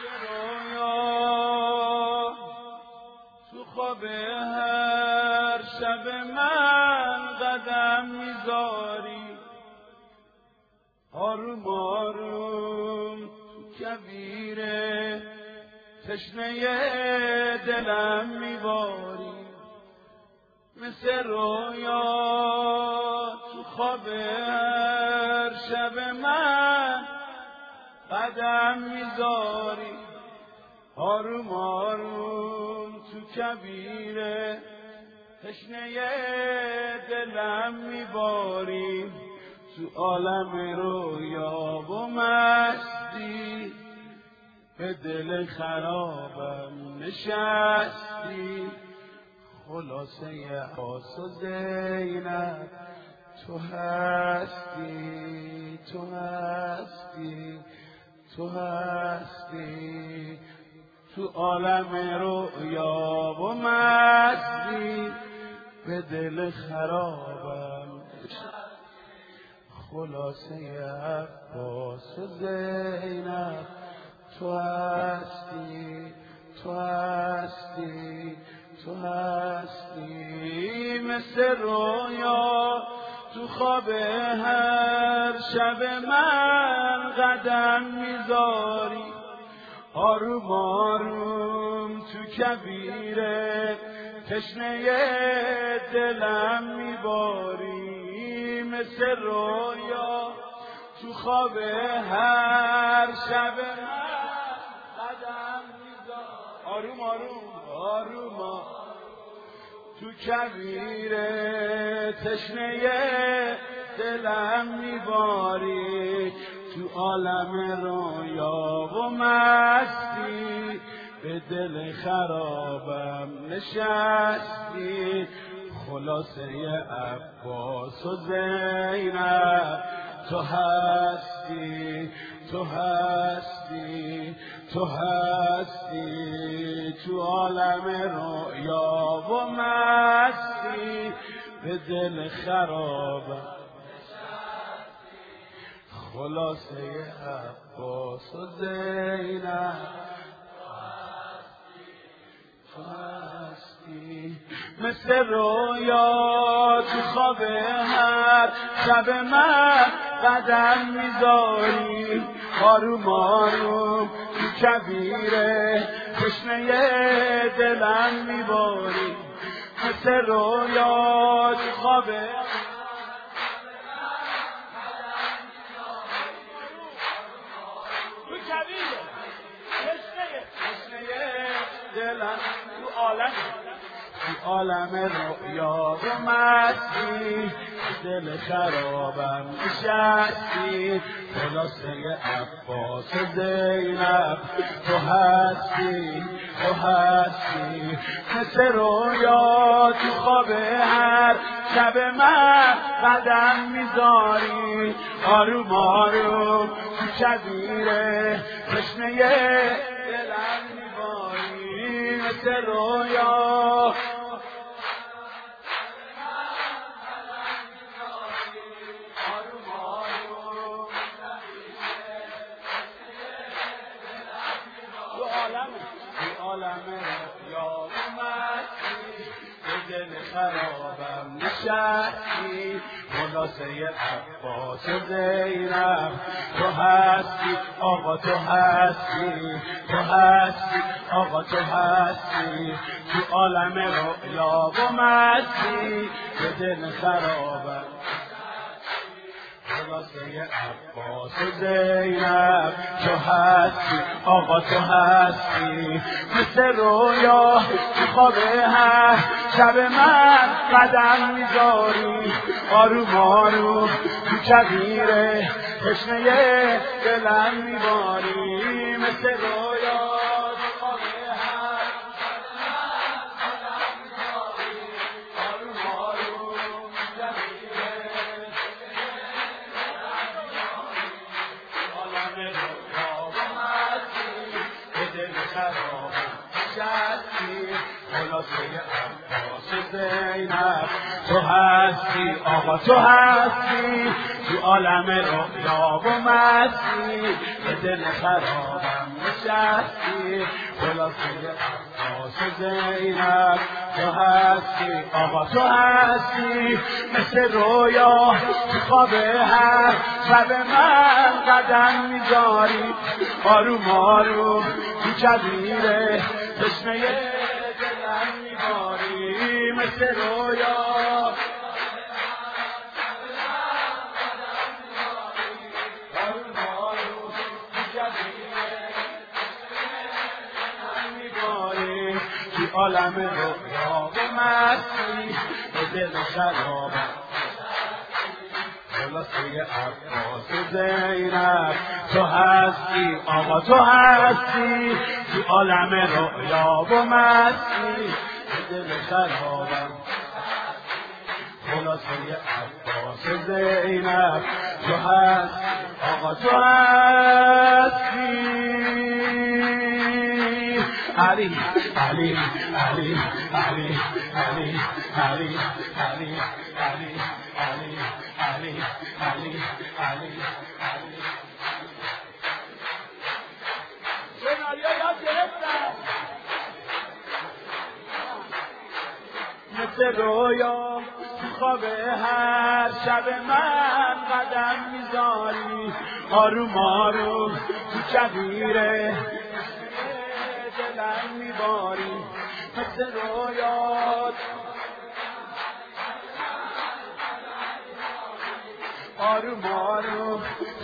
رویا تو خواب هر شب من قدم میذاری، آروم آروم تو کویر تشنه دلم میباری، مثل رویا تو خواب هر شب من قدم میذاری، آروم آروم تو کویر تشنه دلم میباری، تو عالم رویا و مستی به دل خرابم نشستی، خلاصه عباس و زینب تو هستی، تو هستی، تو هستی، تو عالم رویا و مستی به دل خرابم خلاصه عباس و زینب تو هستی، تو هستی، تو هستی، مثل رویا تو خواب هر شب من قدم میذاری، آروم آروم تو کویر تشنه دلم میباری، مثل رویا تو خواب هر شب من قدم میذاری، آروم آروم آروم تو کویر تشنه دلم میباری، تو عالم رویا و مستی به دل خرابم نشستی، خلاصه عباس و زینب تو هستی، تو هستی، تو هستی، تو عالم رویا و مستی به دل خرابم خلاصه عباس و زینب تو هستی، مثل رویا تو خواب هر شب من قدم میذاری، آروم آروم تو کویر تشنه دلم میباری، مثل رویا تو خواب دلم تو عالم رویا و مستی دل خرابم نشستی، خلاصه عباس و زینب تو هستی، تو هستی، مثل رویا تو خواب هر شب من قدم میذاری، آروم آروم تو کویر تشنه دلم میباری، مثل رویا عالم رویا و مستی به دل خرابم نشستی، خلاصه عباس و زینب تو هستی، آقا تو هستی، تو هستی، آقا تو هستی، تو عالم رویا و مستی به دل خرابم خلاصه عباس و زینب تو هستی، آقا تو هستی، مثل رویا تو خواب هر شب من قدم میذاری، آروم آروم تو کویر تشنه دلم میباری، مثل رویا تو خواب هر خلاصه عباس و زینب تو هستی، آقا تو هستی، تو عالم رویا و مستی به دل خرابم نشستی خلاصه عباس و زینب تو هستی آقا تو هستی مثل رویا تو خواب هر شب من قدم میذاری آروم آروم تو کبیره تشنه دلم میباری مثل رویا عالم رویا و مستی به دل شرابم خلاصه عباس و زینب تو هستی آقا تو هستی تو عالم رویا و مستی به دل شرابم خلاصه عباس و زینب تو هستی آقا تو هستی علی علی علی علی علی علی علی علی علی علی علی علی علی سناریو یاد گرفتم مثل رویا تو خواب هر شب من قدم میذاری آروم آروم تو کبیره دلم میباری مثل رویات آروم آروم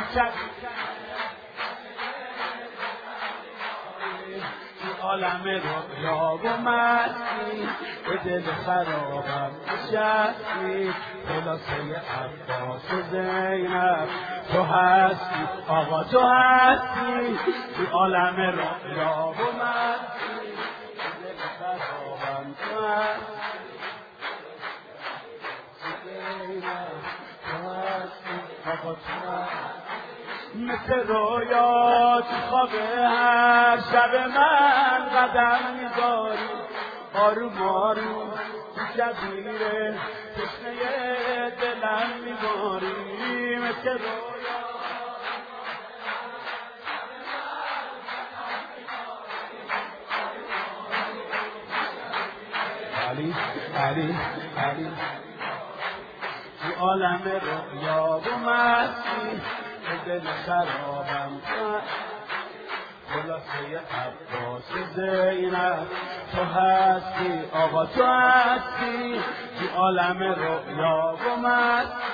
تو عالم رویا و مستی به دل خرابم نشستی خلاصه عباس و زینب تو هستی آقا تو هستی تو عالم رویا و مستی به دل خرابم تو هستی آقا تو هستی مثل رویا تو خواب هر شب من قدم میذاری آروم آروم تو کبیره تشنه دلم میباری مثل رویا علی علی علی تو عالم رویا و مستی دل شرابم خلاصه عباس و زینب تو هستی آقا تو هستی تو عالم رویا و مستی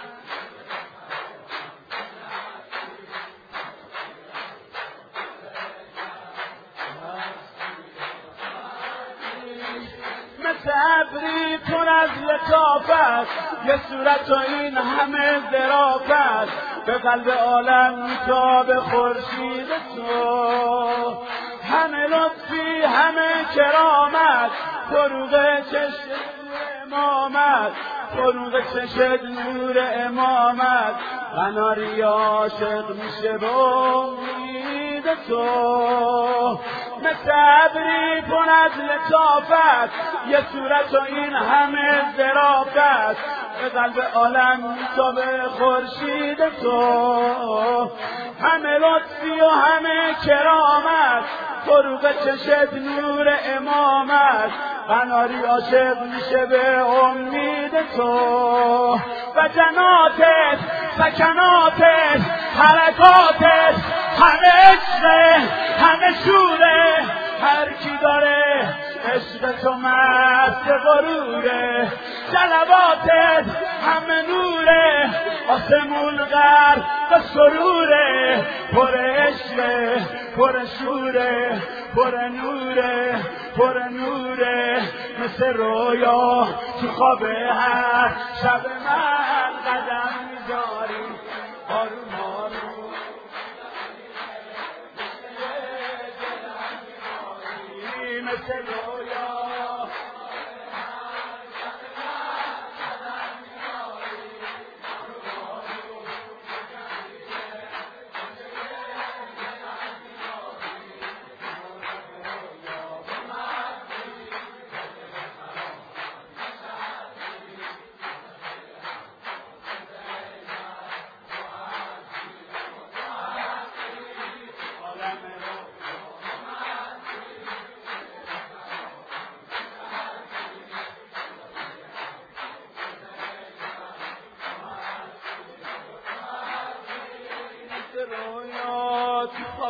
مثل ابری پر از لطافت یه صورت و این همه ظرافت به قلب عالم میتابه خورشید تو همه لطفی همه کرامت فروغ چشم نور امامت فروغ چشم نور امامت قناری عاشق میشه به امید تو مثل ابری پر از لطافت یه صورت و این همه ظرافت به قلب عالم میتابه خورشید تو همه لطفی و همه کرامت فروغ چشم نور امامت قناری عاشق میشه به امید تو و جناتت سکناتت حرکاتت همه عشقه همه شوره هر کی داره عشق تو مست غروره جلواتت همه نوره آسمون غرق و سروره پر عشقه پر شوره پر نوره پر نوره مثل رویا تو خواب هر شب من قدم میذاری آروم آروم مثل رویا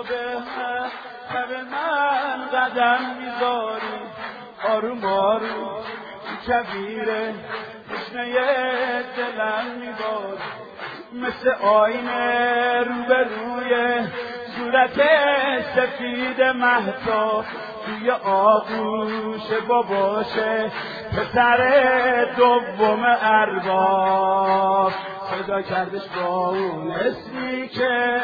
به شب من قدم میذاری آروم آروم کبیره تشنه دلم میباری مثل آینه روبروی صورت سفید مهتاب توی آغوش باباشه پسر دوم ارباب صدا کردش با اون اسمی که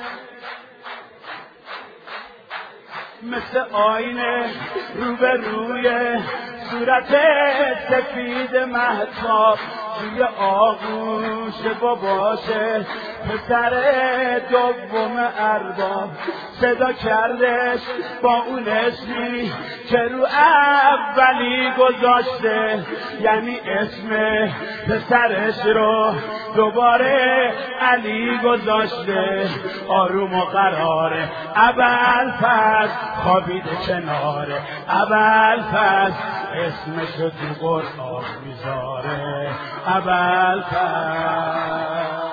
مثل آینه روبروی صورت سفید مهتاب توی آغوش باباشه پسر دوم ارباب صدا کردش با اون اسمی که رو اولی گذاشته یعنی اسم پسرش رو دوباره علی گذاشته آروم و قراره ابوالفضل خوابیده کناره ابوالفضل اسمشو تو قرآن میذاره ابوالفضل